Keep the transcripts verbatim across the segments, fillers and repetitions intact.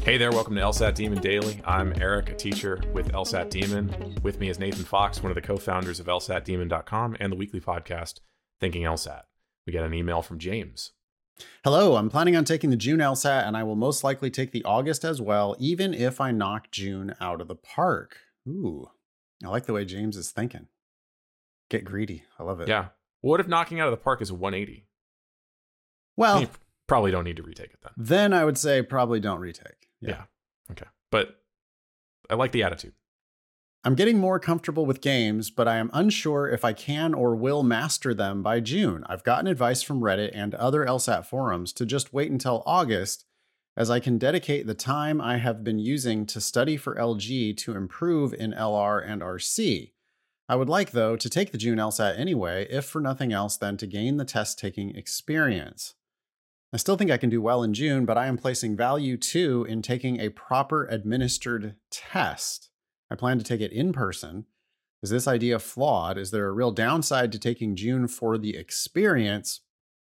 Hey there, welcome to LSAT Demon Daily. I'm Eric, a teacher with LSAT Demon. With me is Nathan Fox, one of the co-founders of L S A T demon dot com and the weekly podcast, Thinking LSAT. We got an email from James. Hello, I'm planning on taking the June LSAT, and I will most likely take the August as well, even if I knock June out of the park. Ooh, I like the way James is thinking. Get greedy. I love it. Yeah. What if knocking out of the park is a one eighty? Well, You probably don't need to retake it then. then I would say probably don't retake. Yeah. yeah. Okay. But I like the attitude. I'm getting more comfortable with games, but I am unsure if I can or will master them by June. I've gotten advice from Reddit and other LSAT forums to just wait until August, as I can dedicate the time I have been using to study for L G to improve in L R and R C. I would like, though, to take the June LSAT anyway, if for nothing else than to gain the test-taking experience. I still think I can do well in June, but I am placing value, too, in taking a proper administered test. I plan to take it in person. Is this idea flawed? Is there a real downside to taking June for the experience?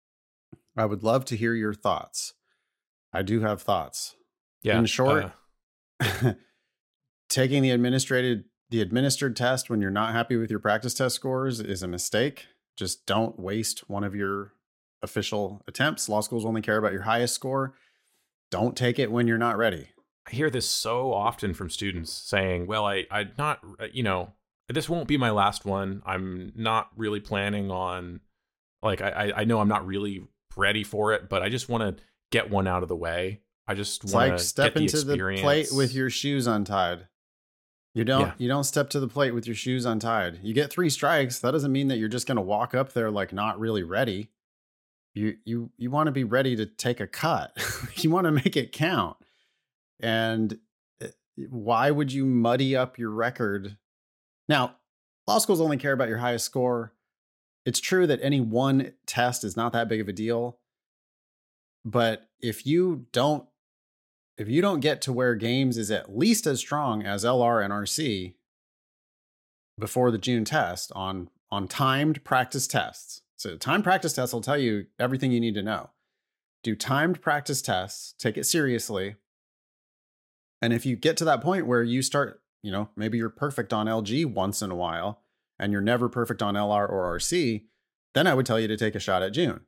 I would love to hear your thoughts. I do have thoughts. Yeah. In short, uh, taking the administrated the administered test when you're not happy with your practice test scores is a mistake. Just don't waste one of your official attempts. Law schools only care about your highest score. Don't take it when you're not ready. I hear this so often from students saying, well, I, I'm not, you know, this won't be my last one. I'm not really planning on, like, I, I know I'm not really ready for it, but I just want to get one out of the way. I just want to like step get the into the plate with your shoes untied. You don't, yeah. you don't step to the plate with your shoes untied. You get three strikes. That doesn't mean that you're just going to walk up there like not really ready. You, you, you want to be ready to take a cut. You want to make it count. And why would you muddy up your record? Now, law schools only care about your highest score. It's true that any one test is not that big of a deal. But if you don't, if you don't get to where games is at least as strong as L R and R C before the June test on, on timed practice tests. So timed practice tests will tell you everything you need to know. Do timed practice tests, take it seriously. And if you get to that point where you start, you know, maybe you're perfect on L G once in a while and you're never perfect on L R or R C, then I would tell you to take a shot at June.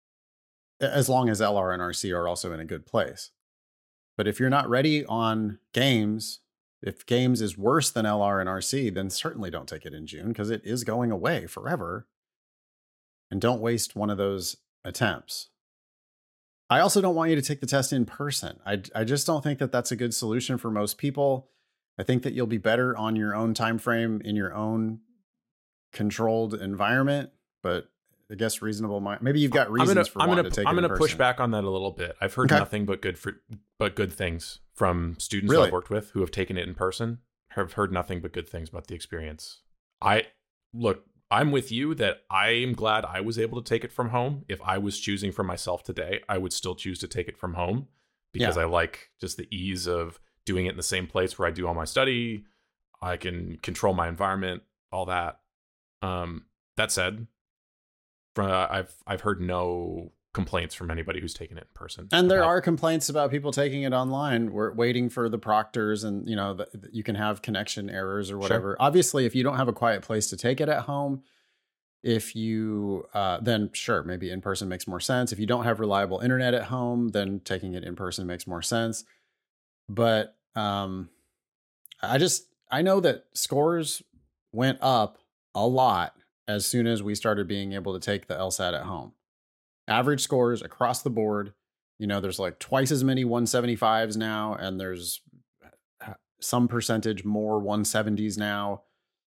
As long as L R and R C are also in a good place. But if you're not ready on games, if games is worse than L R and R C, then certainly don't take it in June because it is going away forever. And don't waste one of those attempts. I also don't want you to take the test in person. I, I just don't think that that's a good solution for most people. I think that you'll be better on your own time frame in your own controlled environment, but I guess reasonable mind. Maybe you've got reasons gonna, for I'm wanting gonna, to take I'm it gonna in push person. back on that a little bit. I've heard okay. nothing but good for, but good things from students really? I've worked with who have taken it in person. Have heard nothing but good things about the experience. I look. I'm with you that I am glad I was able to take it from home. If I was choosing for myself today, I would still choose to take it from home because yeah. I like just the ease of doing it in the same place where I do all my study. I can control my environment, all that. Um, that said, uh, I've I've heard no complaints from anybody who's taken it in person. And there are complaints about people taking it online. We're waiting for the proctors and, you know, the, you can have connection errors or whatever. Sure. Obviously, if you don't have a quiet place to take it at home, if you, uh, then sure, maybe in person makes more sense. If you don't have reliable internet at home, then taking it in person makes more sense. But um, I just, I know that scores went up a lot as soon as we started being able to take the LSAT at home. Average scores across the board, you know, there's like twice as many one seventy-fives now, and there's some percentage more one seventies now,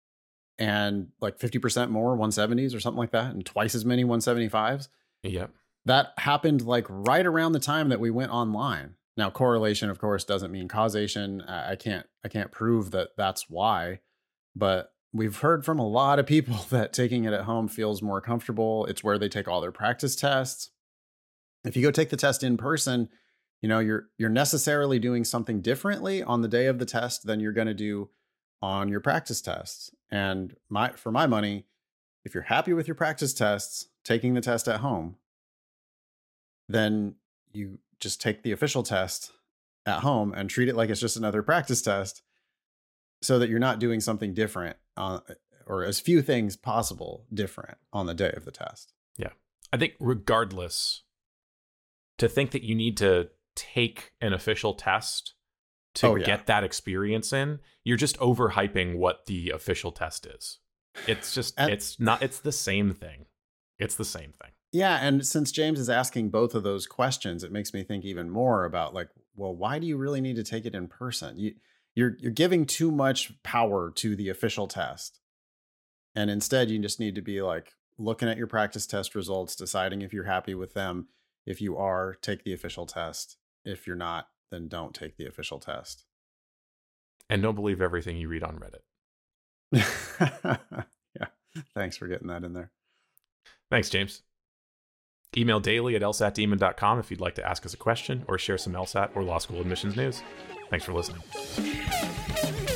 and like fifty percent more one seventies or something like that, and twice as many one seventy-fives. Yep. That happened like right around the time that we went online. Now, correlation, of course, doesn't mean causation. I can't, I can't prove that that's why, but we've heard from a lot of people that taking it at home feels more comfortable. It's where they take all their practice tests. If you go take the test in person, you know, you're you're necessarily doing something differently on the day of the test than you're going to do on your practice tests. And my for my money, if you're happy with your practice tests, taking the test at home, then you just take the official test at home and treat it like it's just another practice test so that you're not doing something different uh, or as few things possible different on the day of the test. Yeah. I think regardless, to think that you need to take an official test to Oh, yeah. get that experience in, you're just overhyping what the official test is. It's just, And- it's not, it's the same thing. It's the same thing. Yeah, and since James is asking both of those questions, it makes me think even more about like, well, why do you really need to take it in person? You you're you're giving too much power to the official test. And instead you just need to be like looking at your practice test results, deciding if you're happy with them. If you are, take the official test. If you're not, then don't take the official test. And don't believe everything you read on Reddit. Yeah. Thanks for getting that in there. Thanks, James. Email daily at lsat demon dot com if you'd like to ask us a question or share some LSAT or law school admissions news. Thanks for listening.